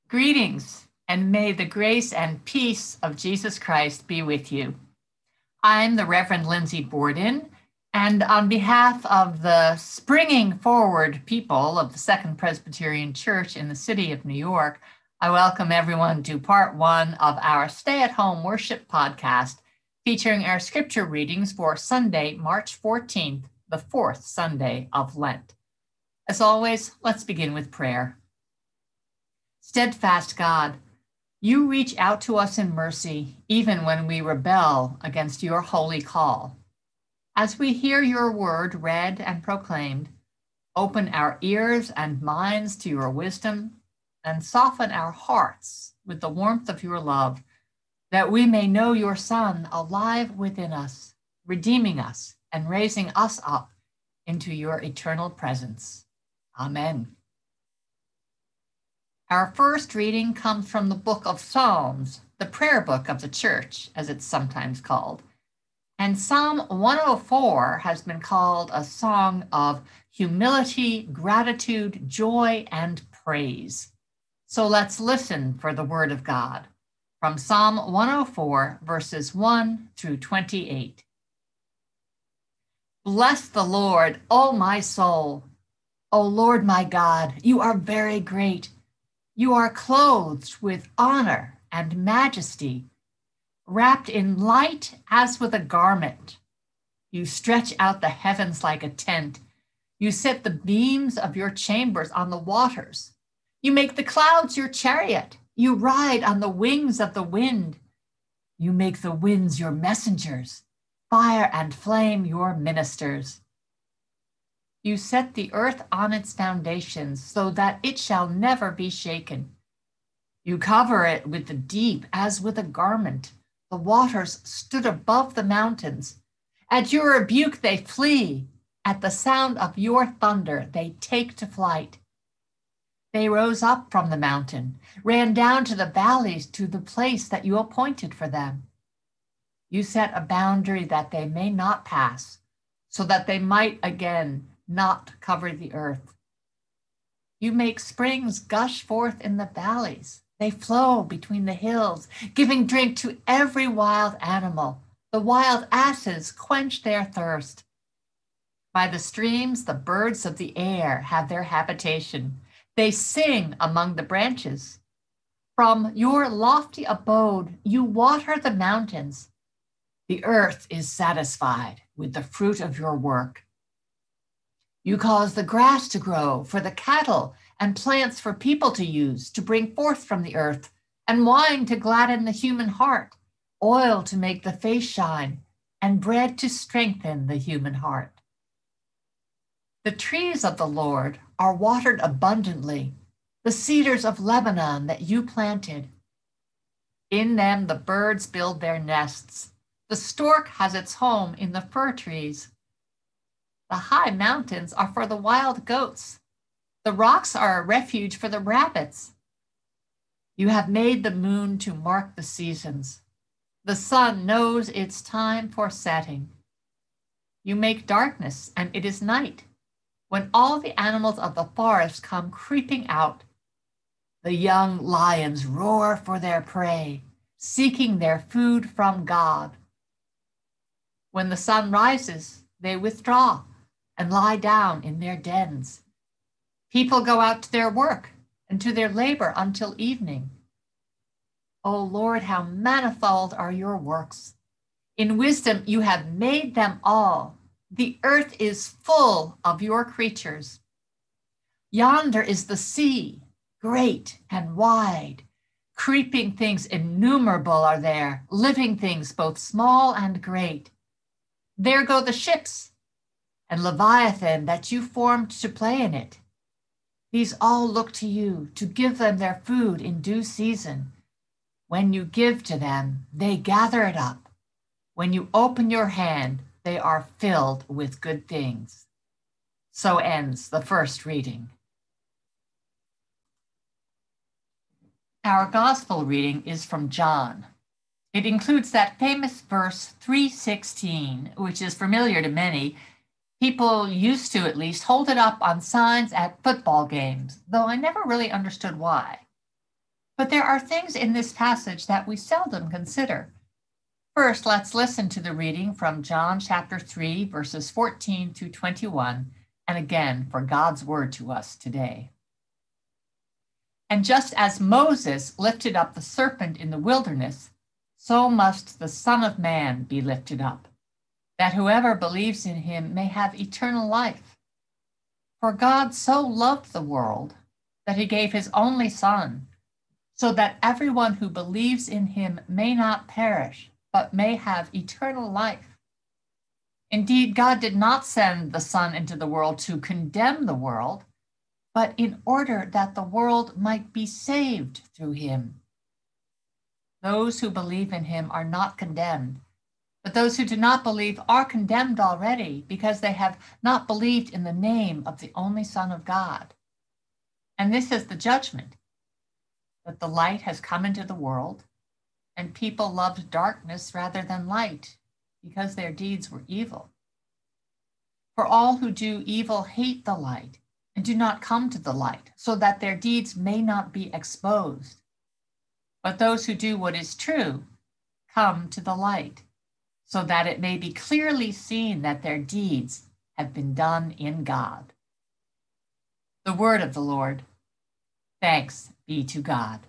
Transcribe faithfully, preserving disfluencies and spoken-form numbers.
Greetings, and may the grace and peace of Jesus Christ be with you. I'm the Reverend Lindsay Borden, and on behalf of the springing forward people of the Second Presbyterian Church in the city of New York, I welcome everyone to part one of our stay-at-home worship podcast featuring our scripture readings for Sunday, March fourteenth, the fourth Sunday of Lent. As always, let's begin with prayer. Steadfast God, you reach out to us in mercy, even when we rebel against your holy call. As we hear your word read and proclaimed, open our ears and minds to your wisdom and soften our hearts with the warmth of your love, that we may know your Son alive within us, redeeming us and raising us up into your eternal presence. Amen. Our first reading comes from the book of Psalms, the prayer book of the church, as it's sometimes called. And Psalm one oh four has been called a song of humility, gratitude, joy, and praise. So let's listen for the word of God from Psalm one oh four, verses one through twenty-eight. Bless the Lord, O my soul. O Lord my God, you are very great. You are clothed with honor and majesty, wrapped in light as with a garment. You stretch out the heavens like a tent. You set the beams of your chambers on the waters. You make the clouds your chariot. You ride on the wings of the wind. You make the winds your messengers, fire and flame your ministers. You set the earth on its foundations so that it shall never be shaken. You cover it with the deep as with a garment. The waters stood above the mountains. At your rebuke they flee. At the sound of your thunder they take to flight. They rose up from the mountain, ran down to the valleys to the place that you appointed for them. You set a boundary that they may not pass, so that they might again not cover the earth. You make springs gush forth in the valleys. They flow between the hills, giving drink to every wild animal. The wild asses quench their thirst. By the streams, the birds of the air have their habitation. They sing among the branches. From your lofty abode, you water the mountains. The earth is satisfied with the fruit of your work. You cause the grass to grow for the cattle and plants for people to use, to bring forth from the earth, and wine to gladden the human heart, oil to make the face shine, and bread to strengthen the human heart. The trees of the Lord are watered abundantly, the cedars of Lebanon that you planted. In them the birds build their nests. The stork has its home in the fir trees. The high mountains are for the wild goats. The rocks are a refuge for the rabbits. You have made the moon to mark the seasons. The sun knows its time for setting. You make darkness, and it is night, when all the animals of the forest come creeping out. The young lions roar for their prey, seeking their food from God. When the sun rises, they withdraw and lie down in their dens. People go out to their work and to their labor until evening. O Lord, how manifold are your works. In wisdom you have made them all. The earth is full of your creatures. Yonder is the sea, great and wide. Creeping things innumerable are there, living things both small and great. There go the ships, and Leviathan that you formed to play in it. These all look to you to give them their food in due season. When you give to them, they gather it up. When you open your hand, they are filled with good things. So ends the first reading. Our gospel reading is from John. It includes that famous verse three sixteen, which is familiar to many. People used to, at least, hold it up on signs at football games, though I never really understood why. But there are things in this passage that we seldom consider. First, let's listen to the reading from John chapter three, verses fourteen through twenty-one, and again for God's word to us today. And just as Moses lifted up the serpent in the wilderness, so must the Son of Man be lifted up, that whoever believes in him may have eternal life. For God so loved the world that he gave his only Son, so that everyone who believes in him may not perish, but may have eternal life. Indeed, God did not send the Son into the world to condemn the world, but in order that the world might be saved through him. Those who believe in him are not condemned, but those who do not believe are condemned already because they have not believed in the name of the only Son of God. And this is the judgment, that the light has come into the world, and people loved darkness rather than light, because their deeds were evil. For all who do evil hate the light and do not come to the light, so that their deeds may not be exposed. But those who do what is true come to the light, so that it may be clearly seen that their deeds have been done in God. The word of the Lord. Thanks be to God.